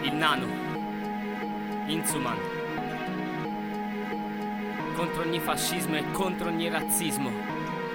il nano, Inzuman, contro ogni fascismo e contro ogni razzismo.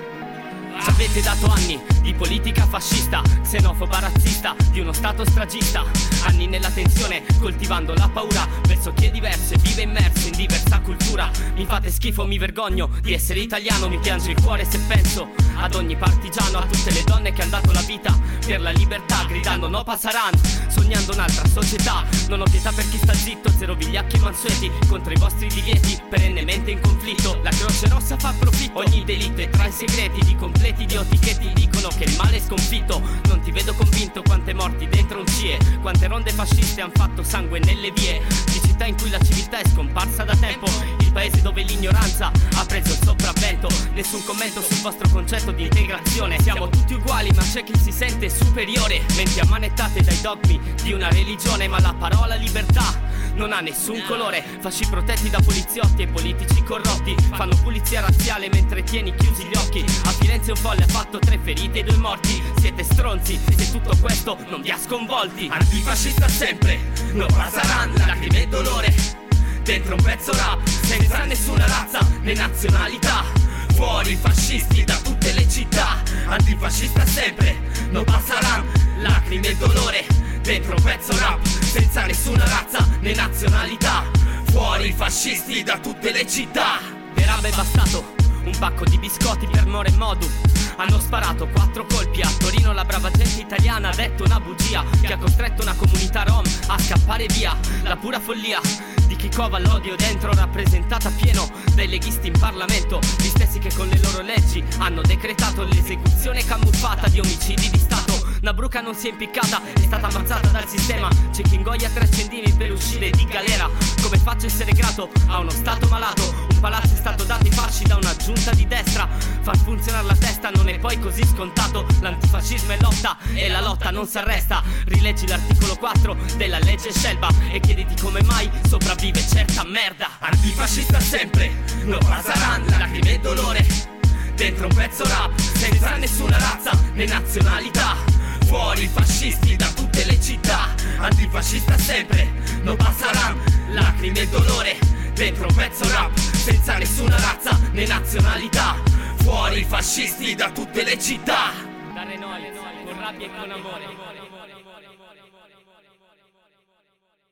Ci avete dato anni di politica fascista, xenofoba, razzista, di uno stato stragista. Anni nella tensione, coltivando la paura verso chi è diverso e vive immerso in diversa cultura. Mi fate schifo, mi vergogno di essere italiano. Mi piange il cuore se penso ad ogni partigiano, a tutte le donne che hanno dato la vita per la libertà, gridando no passaran, sognando un'altra società. Non ho pietà per chi sta zitto, zero vigliacchi mansueti contro i vostri divieti, perennemente in conflitto. La Croce Rossa fa profitto, ogni delitto è tra i segreti di completi idioti che ti dicono che il male è sconfitto. Non ti vedo convinto, quante morti dentro un CIE, quante ronde fasciste han fatto sangue nelle vie di città in cui la civiltà è scomparsa da tempo, il paese dove l'ignoranza ha preso il sopravvento. Nessun commento sul vostro concetto di integrazione. Siamo tutti uguali ma c'è chi si sente superiore, menti ammanettate dai dogmi di una religione. Ma la parola libertà non ha nessun colore. Fasci protetti da poliziotti e politici corrotti fanno pulizia razziale mentre tieni chiusi gli occhi. A Firenze un folle ha fatto 3 feriti e 2 morti. Siete stronzi se tutto questo non vi ha sconvolti. Antifascista sempre, no pasaran, lacrime e dolore dentro un pezzo rap, senza nessuna razza né nazionalità. Fuori i fascisti da tutte le città. Antifascista sempre, no pasaran, lacrime e dolore dentro un pezzo rap, senza nessuna razza né nazionalità. Fuori i fascisti da tutte le città. Per Abba è bastato un pacco di biscotti per More e Modu. Hanno sparato 4 colpi a Torino. La brava gente italiana ha detto una bugia che ha costretto una comunità rom a scappare via. La pura follia di chi cova l'odio dentro, rappresentata pieno dai leghisti in Parlamento, gli stessi che con le loro leggi hanno decretato l'esecuzione camuffata di omicidi di Stato. Nabruca non si è impiccata, è stata ammazzata dal sistema. C'è chi ingoia 3 accendini per uscire di galera. Come faccio a essere grato a uno stato malato? Un palazzo è stato dato ai fasci da una giunta di destra. Far funzionare la testa non è poi così scontato. L'antifascismo è lotta e la lotta non si arresta. Rileggi l'articolo 4 della legge Scelba e chiediti come mai sopravvive certa merda. Antifascista sempre, no pasaran, lacrime e dolore dentro un pezzo rap, senza nessuna razza né nazionalità. Fuori i fascisti da tutte le città. Antifascista sempre, no pasaran, lacrime e dolore dentro un pezzo rap, senza nessuna razza né nazionalità. Fuori i fascisti da tutte le città. Da Renoi, con rabbia e con amore.